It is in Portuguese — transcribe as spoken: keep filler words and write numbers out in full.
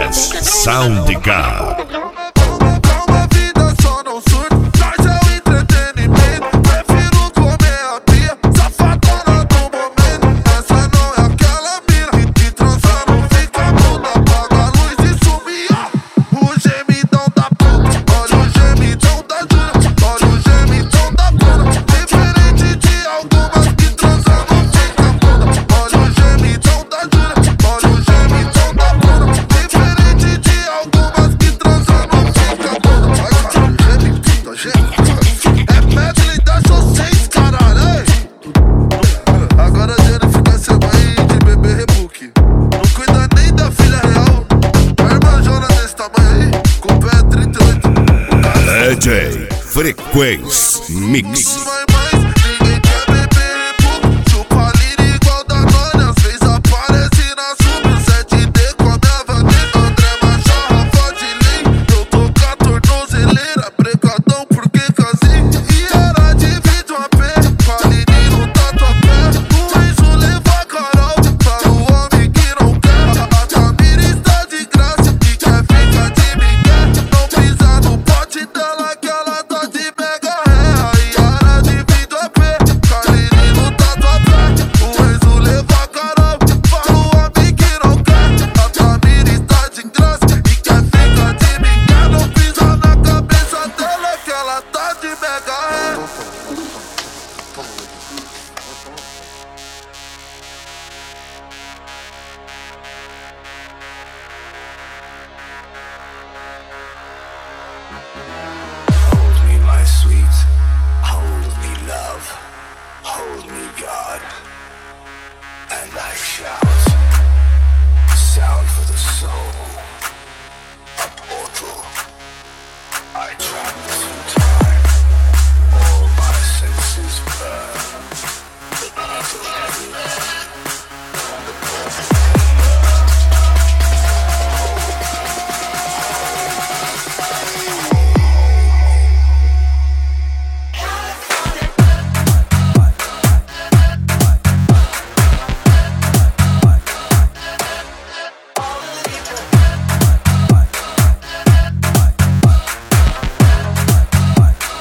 Lucas Soundcar. Calma, vida só não surta. Nós é o entretenimento. Prefiro comer a pia, safadona do momento. Essa não é aquela mina que transa, não fica muda. Apaga a luz e sumia. O gemidão da puta, olha o gemidão da Jura. Olha o gemidão da Bruna. Diferente de algumas que transam, não fica muda. Olha o gemidão da Jura. Olha o gemidão da Bruna. Diferente de algumas que transam, não fica muda. Vai, cara, gemidão, gemidão. É medley das vocês, caralho, ei. Agora a Jenny fica sem mãe de bebê rebook. Não cuida nem da filha real. A irmã Jona desse tamanho aí, com o pé trinta e oito. D J Frequência Mix. Mix.